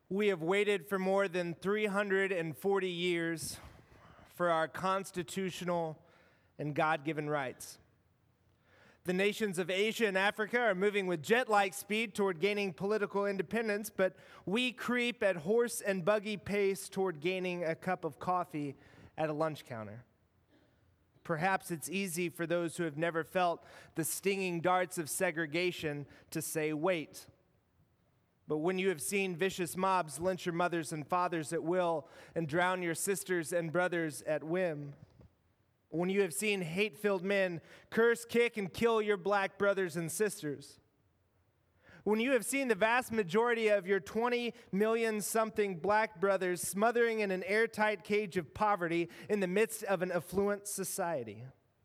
We have waited for more than 340 years for our constitutional and God-given rights. The nations of Asia and Africa are moving with jet-like speed toward gaining political independence, but we creep at horse and buggy pace toward gaining a cup of coffee at a lunch counter. Perhaps it's easy for those who have never felt the stinging darts of segregation to say, wait. But when you have seen vicious mobs lynch your mothers and fathers at will and drown your sisters and brothers at whim, when you have seen hate-filled men curse, kick, and kill your black brothers and sisters, when you have seen the vast majority of your 20 million-something black brothers smothering in an airtight cage of poverty in the midst of an affluent society,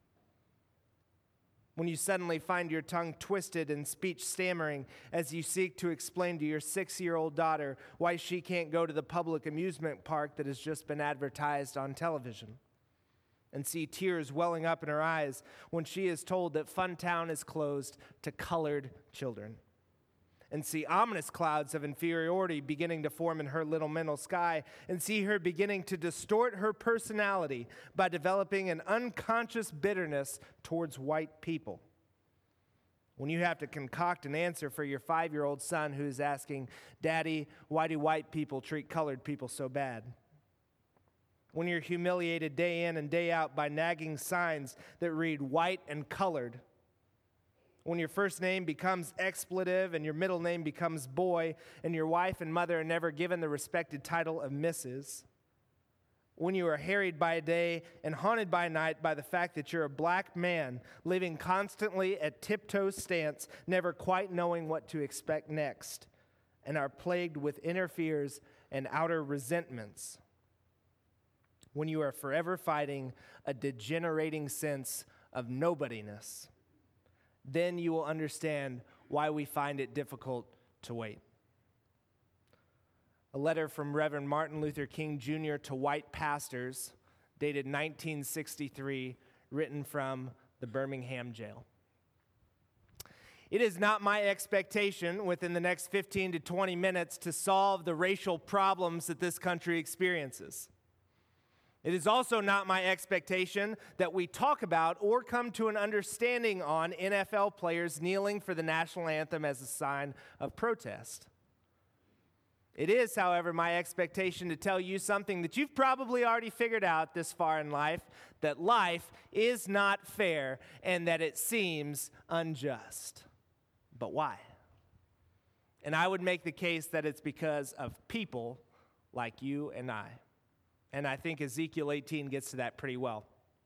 when you suddenly find your tongue twisted and speech stammering as you seek to explain to your 6-year-old daughter why she can't go to the public amusement park that has just been advertised on television, and see tears welling up in her eyes when she is told that Funtown is closed to colored children, and see ominous clouds of inferiority beginning to form in her little mental sky, and see her beginning to distort her personality by developing an unconscious bitterness towards white people. When you have to concoct an answer for your 5-year-old son who is asking, "Daddy, why do white people treat colored people so bad?" When you're humiliated day in and day out by nagging signs that read white and colored, when your first name becomes expletive and your middle name becomes boy, and your wife and mother are never given the respected title of Mrs., when you are harried by day and haunted by night by the fact that you're a black man living constantly at tiptoe stance, never quite knowing what to expect next, and are plagued with inner fears and outer resentments, when you are forever fighting a degenerating sense of nobodiness, then you will understand why we find it difficult to wait. A letter from Reverend Martin Luther King Jr. to white pastors, dated 1963, written from the Birmingham jail. It is not my expectation within the next 15 to 20 minutes to solve the racial problems that this country experiences. It is also not my expectation that we talk about or come to an understanding on NFL players kneeling for the national anthem as a sign of protest. It is, however, my expectation to tell you something that you've probably already figured out this far in life, that life is not fair and that it seems unjust. But why? And I would make the case that it's because of people like you and I. And I think Ezekiel 18 gets to that pretty well.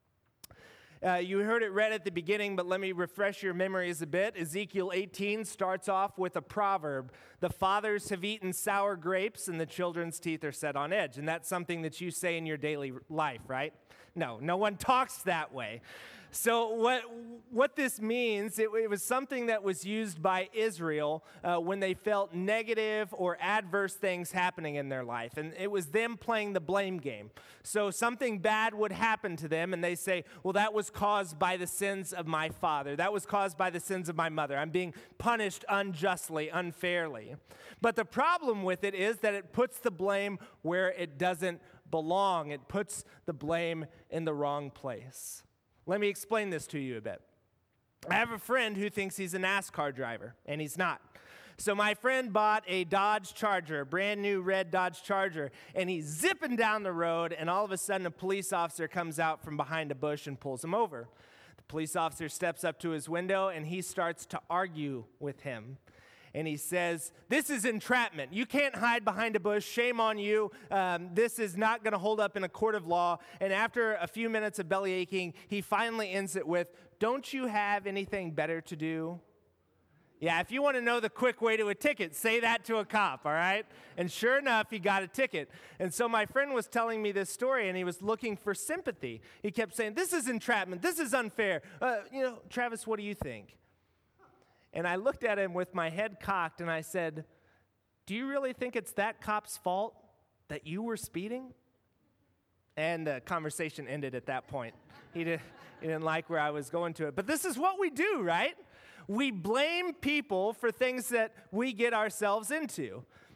You heard it read at the beginning, but let me refresh your memories a bit. Ezekiel 18 starts off with a proverb. The fathers have eaten sour grapes, and the children's teeth are set on edge. And that's something that you say in your daily life, right? No one talks that way. So what this means, it was something that was used by Israel when they felt negative or adverse things happening in their life. And it was them playing the blame game. So something bad would happen to them, and they say, well, that was caused by the sins of my father. That was caused by the sins of my mother. I'm being punished unjustly, unfairly. But the problem with it is that it puts the blame where it doesn't belong. It puts the blame in the wrong place. Let me explain this to you a bit. I have a friend who thinks he's a NASCAR driver, and he's not. So my friend bought a Dodge Charger, a brand new red Dodge Charger, and he's zipping down the road, and all of a sudden a police officer comes out from behind a bush and pulls him over. The police officer steps up to his window, and he starts to argue with him. And he says, this is entrapment. You can't hide behind a bush. Shame on you. This is not going to hold up in a court of law. And after a few minutes of belly aching, he finally ends it with, don't you have anything better to do? Yeah, if you want to know the quick way to a ticket, say that to a cop, all right? And sure enough, he got a ticket. And so my friend was telling me this story, and he was looking for sympathy. He kept saying, this is entrapment. This is unfair. Travis, what do you think? And I looked at him with my head cocked, and I said, do you really think it's that cop's fault that you were speeding? And the conversation ended at that point. He didn't like where I was going to it. But this is what we do, right? We blame people for things that we get ourselves into.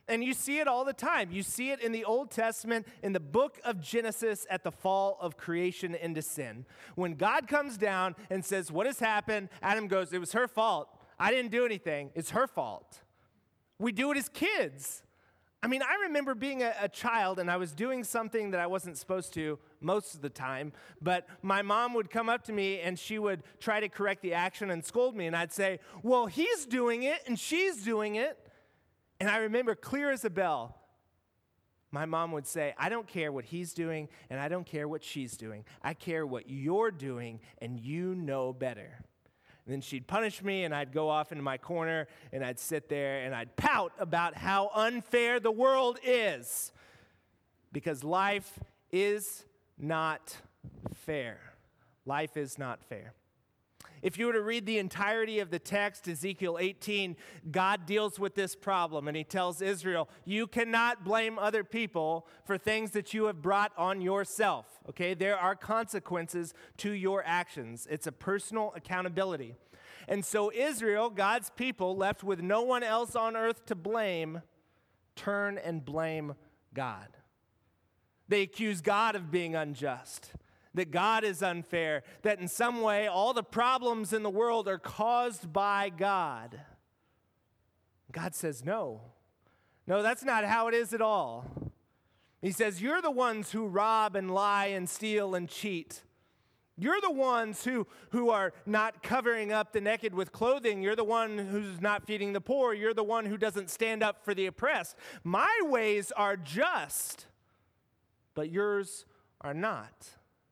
And you see it all the time. You see it in the Old Testament, in the book of Genesis, at the fall of creation into sin. When God comes down and says, what has happened? Adam goes, it was her fault. I didn't do anything. It's her fault. We do it as kids. I mean, I remember being a child, and I was doing something that I wasn't supposed to most of the time, but my mom would come up to me, and she would try to correct the action and scold me, and I'd say, well, he's doing it, and she's doing it. And I remember clear as a bell, my mom would say, I don't care what he's doing, and I don't care what she's doing. I care what you're doing, and you know better. And then she'd punish me, and I'd go off into my corner, and I'd sit there, and I'd pout about how unfair the world is. Because life is not fair. Life is not fair. If you were to read the entirety of the text, Ezekiel 18, God deals with this problem, and he tells Israel, you cannot blame other people for things that you have brought on yourself, okay? There are consequences to your actions. It's a personal accountability. And so Israel, God's people, left with no one else on earth to blame, turn and blame God. They accuse God of being unjust, that God is unfair, that in some way all the problems in the world are caused by God. God says, no, that's not how it is at all. He says, you're the ones who rob and lie and steal and cheat. You're the ones who are not covering up the naked with clothing. You're the one who's not feeding the poor. You're the one who doesn't stand up for the oppressed. My ways are just, but yours are not.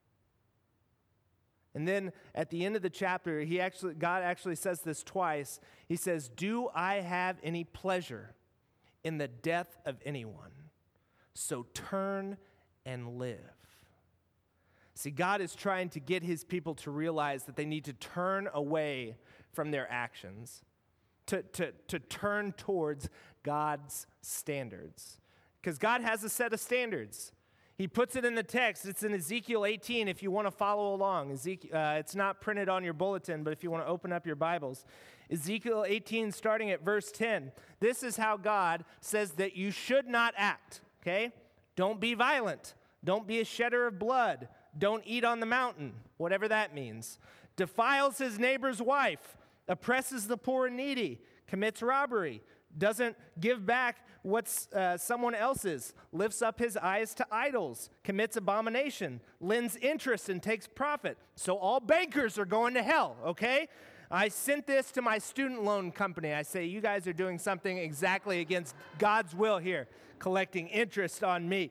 And then at the end of the chapter, God actually says this twice. He says, do I have any pleasure in the death of anyone? So turn and live. See, God is trying to get his people to realize that they need to turn away from their actions, to turn towards God's standards. Because God has a set of standards. He puts it in the text. It's in Ezekiel 18 if you want to follow along. It's not printed on your bulletin, but if you want to open up your Bibles. Ezekiel 18 starting at verse 10. This is how God says that you should not act, okay? Don't be violent. Don't be a shedder of blood. Don't eat on the mountain, whatever that means. Defiles his neighbor's wife. Oppresses the poor and needy. Commits robbery. Doesn't give back what's someone else's, lifts up his eyes to idols, commits abomination, lends interest and takes profit. So all bankers are going to hell, okay? I sent this to my student loan company. I say, you guys are doing something exactly against God's will here, collecting interest on me.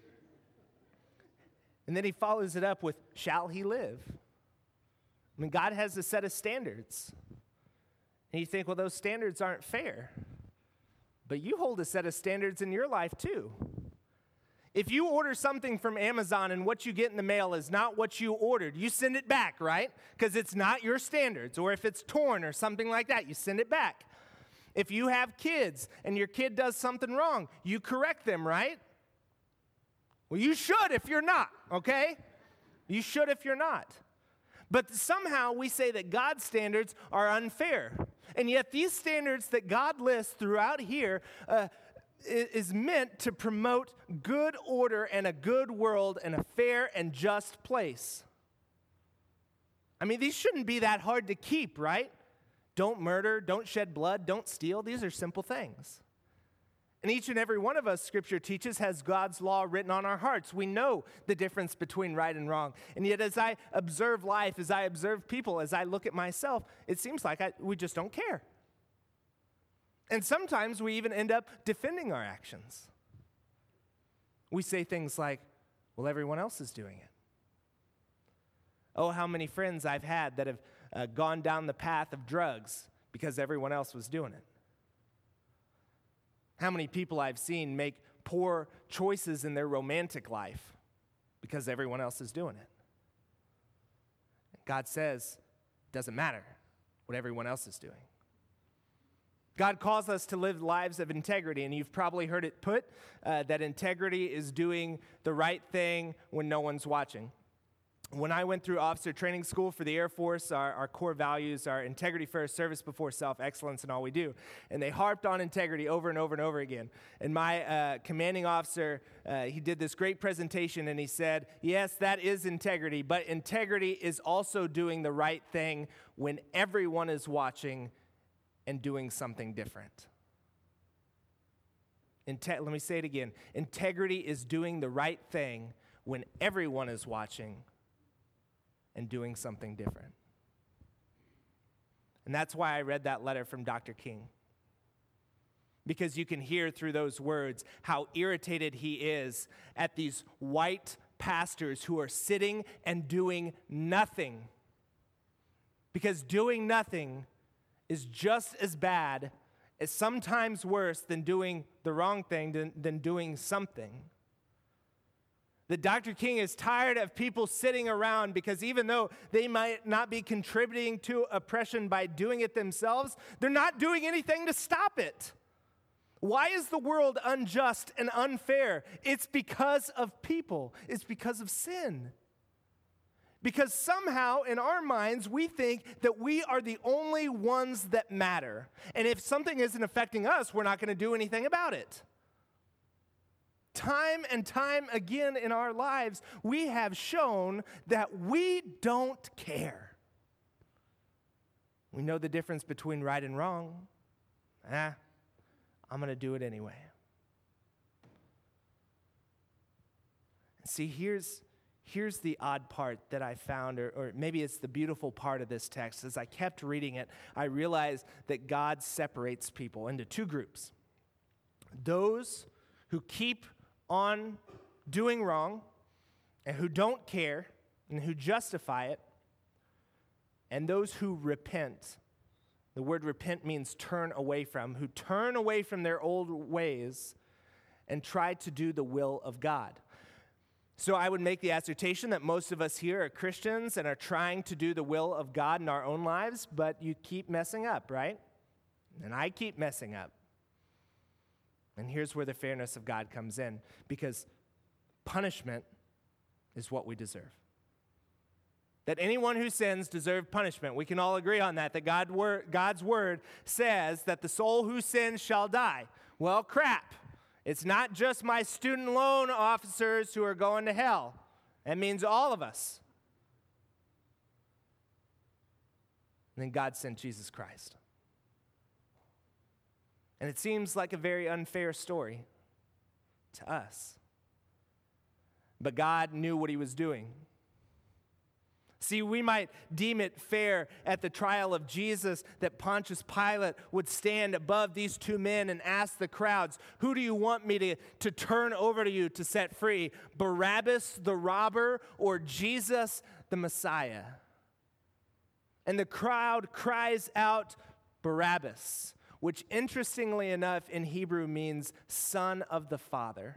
And then he follows it up with, shall he live? I mean, God has a set of standards. And you think, well, those standards aren't fair. But you hold a set of standards in your life too. If you order something from Amazon and what you get in the mail is not what you ordered, you send it back, right? Because it's not your standards. Or if it's torn or something like that, you send it back. If you have kids and your kid does something wrong, you correct them, right? Well, you should if you're not, okay? You should if you're not. But somehow we say that God's standards are unfair. And yet these standards that God lists throughout here is meant to promote good order and a good world and a fair and just place. I mean, these shouldn't be that hard to keep, right? Don't murder, don't shed blood, don't steal. These are simple things. And each and every one of us, Scripture teaches, has God's law written on our hearts. We know the difference between right and wrong. And yet as I observe life, as I observe people, as I look at myself, it seems like we just don't care. And sometimes we even end up defending our actions. We say things like, well, everyone else is doing it. Oh, how many friends I've had that have gone down the path of drugs because everyone else was doing it. How many people I've seen make poor choices in their romantic life because everyone else is doing it. God says, it doesn't matter what everyone else is doing. God calls us to live lives of integrity, and you've probably heard it put that integrity is doing the right thing when no one's watching. When I went through officer training school for the Air Force, our core values are integrity first, service before self, excellence in all we do. And they harped on integrity over and over and over again. And my commanding officer, he did this great presentation, and he said, yes, that is integrity, but integrity is also doing the right thing when everyone is watching and doing something different. Let me say it again. Integrity is doing the right thing when everyone is watching and doing something different. And that's why I read that letter from Dr. King. Because you can hear through those words how irritated he is at these white pastors who are sitting and doing nothing. Because doing nothing is just as bad, as sometimes worse than doing the wrong thing, than doing something. That Dr. King is tired of people sitting around because even though they might not be contributing to oppression by doing it themselves, they're not doing anything to stop it. Why is the world unjust and unfair? It's because of people. It's because of sin. Because somehow in our minds we think that we are the only ones that matter. And if something isn't affecting us, we're not going to do anything about it. Time and time again in our lives, we have shown that we don't care. We know the difference between right and wrong. I'm going to do it anyway. See, here's the odd part that I found, or maybe it's the beautiful part of this text. As I kept reading it, I realized that God separates people into two groups. Those who keep on doing wrong and who don't care and who justify it, and those who repent. The word repent means turn away from, who turn away from their old ways and try to do the will of God. So I would make the assertion that most of us here are Christians and are trying to do the will of God in our own lives, but you keep messing up, right? And I keep messing up. And here's where the fairness of God comes in, because punishment is what we deserve. That anyone who sins deserves punishment. We can all agree on that God's word says that the soul who sins shall die. Well, crap. It's not just my student loan officers who are going to hell. That means all of us. And then God sent Jesus Christ. And it seems like a very unfair story to us. But God knew what he was doing. See, we might deem it fair at the trial of Jesus that Pontius Pilate would stand above these two men and ask the crowds, who do you want me to turn over to you to set free? Barabbas the robber or Jesus the Messiah? And the crowd cries out, Barabbas, which interestingly enough in Hebrew means son of the Father.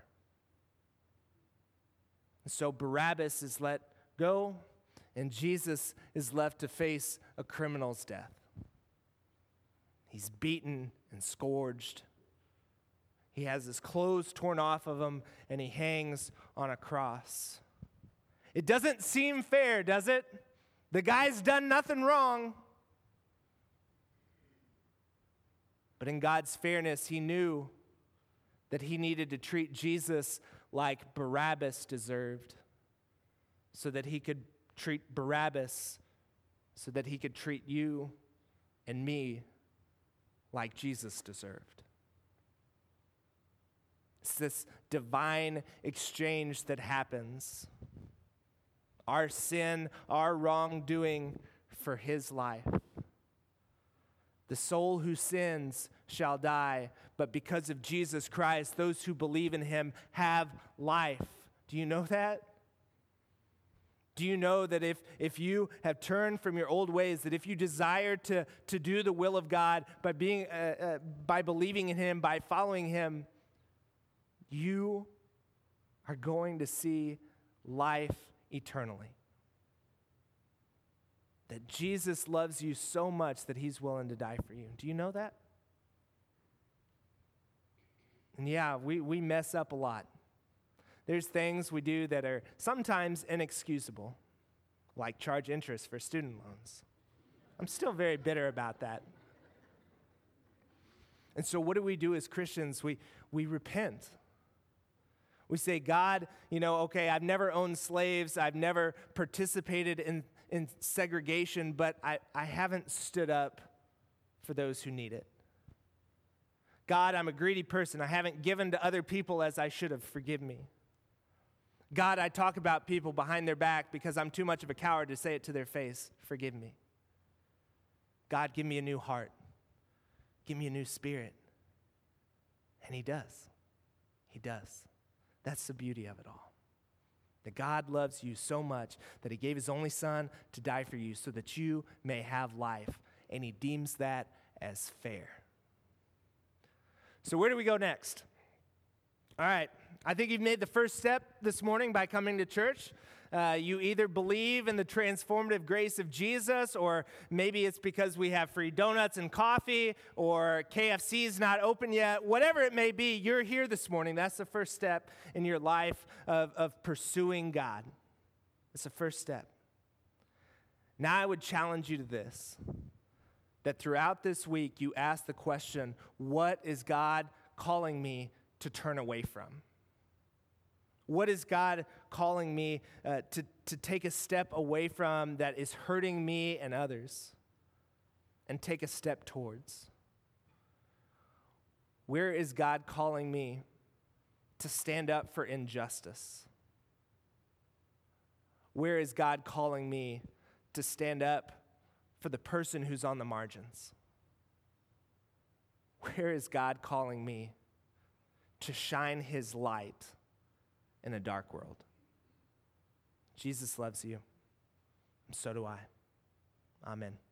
So Barabbas is let go, and Jesus is left to face a criminal's death. He's beaten and scourged. He has his clothes torn off of him, and he hangs on a cross. It doesn't seem fair, does it? The guy's done nothing wrong. But in God's fairness, he knew that he needed to treat Jesus like Barabbas deserved, so that he could treat Barabbas, so that he could treat you and me like Jesus deserved. It's this divine exchange that happens. Our sin, our wrongdoing for his life. The soul who sins shall die, but because of Jesus Christ, those who believe in him have life. Do you know that? Do you know that if you have turned from your old ways, that if you desire to do the will of God by believing in him, by following him, you are going to see life eternally? That Jesus loves you so much that he's willing to die for you. Do you know that? And yeah, we mess up a lot. There's things we do that are sometimes inexcusable. like charge interest for student loans. I'm still very bitter about that. And so what do we do as Christians? We repent. We say, God, okay, I've never owned slaves. I've never participated in segregation, but I haven't stood up for those who need it. God, I'm a greedy person. I haven't given to other people as I should have. Forgive me. God, I talk about people behind their back because I'm too much of a coward to say it to their face. Forgive me. God, give me a new heart. Give me a new spirit. And he does. He does. That's the beauty of it all. That God loves you so much that he gave his only son to die for you so that you may have life. And he deems that as fair. So where do we go next? All right. I think you've made the first step this morning by coming to church. You either believe in the transformative grace of Jesus, or maybe it's because we have free donuts and coffee, or KFC's not open yet. Whatever it may be, you're here this morning. That's the first step in your life of pursuing God. It's the first step. Now I would challenge you to this, that throughout this week you ask the question, what is God calling me to turn away from? What is God calling me to take a step away from that is hurting me and others, and take a step towards? Where is God calling me to stand up for injustice? Where is God calling me to stand up for the person who's on the margins? Where is God calling me to shine his light in a dark world? Jesus loves you, and so do I. Amen.